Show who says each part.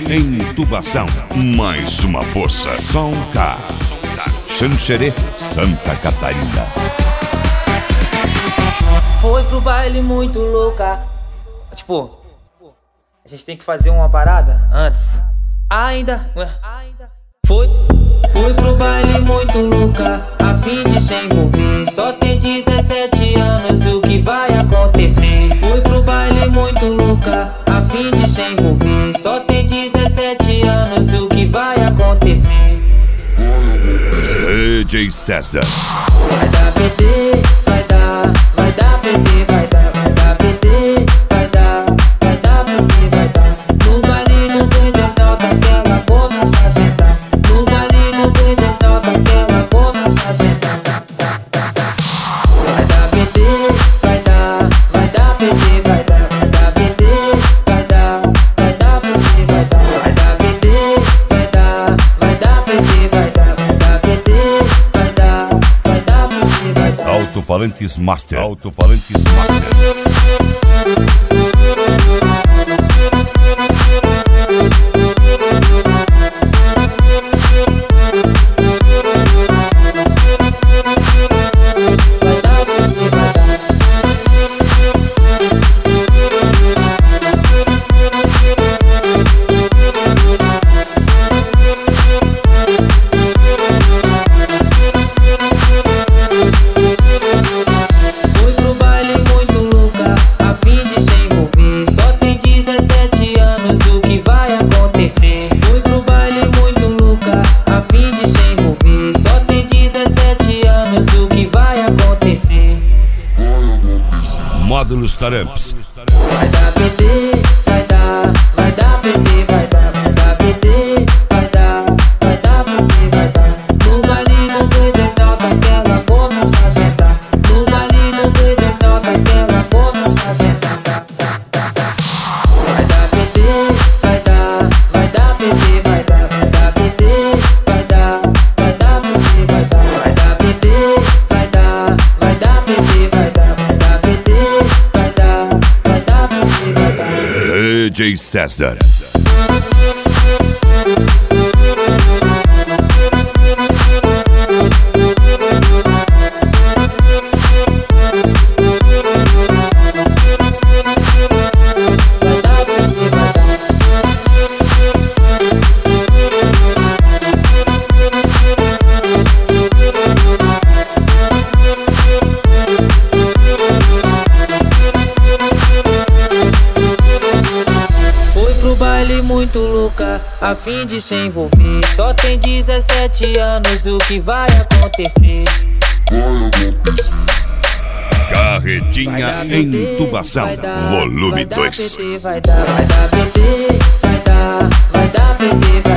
Speaker 1: em intubação. Mais uma força. Som K. Xanxerê, Santa Catarina.
Speaker 2: Foi pro baile muito louca. Tipo, a gente tem que fazer uma parada antes. Ainda. Fui pro baile muito louca, a fim de se envolver. Só tem 17 anos, o que vai acontecer? Fui pro baile muito louca, a fim de se envolver. Só tem 17 anos, o que vai acontecer?
Speaker 1: DJ César.
Speaker 2: Vai dar PT, vai dar PT, vai dar PT, vai dar PT, vai dar. No baile do doido exalta que ela começa a sentar. No baile do doido exalta que ela começa a sentar. Vai dar PT, vai dar PT, vai dar PT, vai dar PT, vai dar. Vai dar PT, vai dar PT, vai dar PT, vai dar PT, vai dar.
Speaker 1: Alto-falantes Master. Alto-falantes Master. Módulos Taramps.
Speaker 2: Vai dar PT, vai dar PT, vai dar PT, vai dar PT, vai dar. No baile do doido exalta que ela começa a sentar. No baile do doido exalta que ela começa a sentar. Vai dar PT, vai dar PT, vai dar PT, vai dar PT, vai dar. Vai dar PT, vai dar PT, vai dar PT.
Speaker 1: DJ César.
Speaker 2: Muito louca, a fim de se envolver. Só tem 17 anos, o que vai acontecer?
Speaker 1: Carretinha em intubação, volume 2.
Speaker 2: Vai dar PT, vai dar PT, vai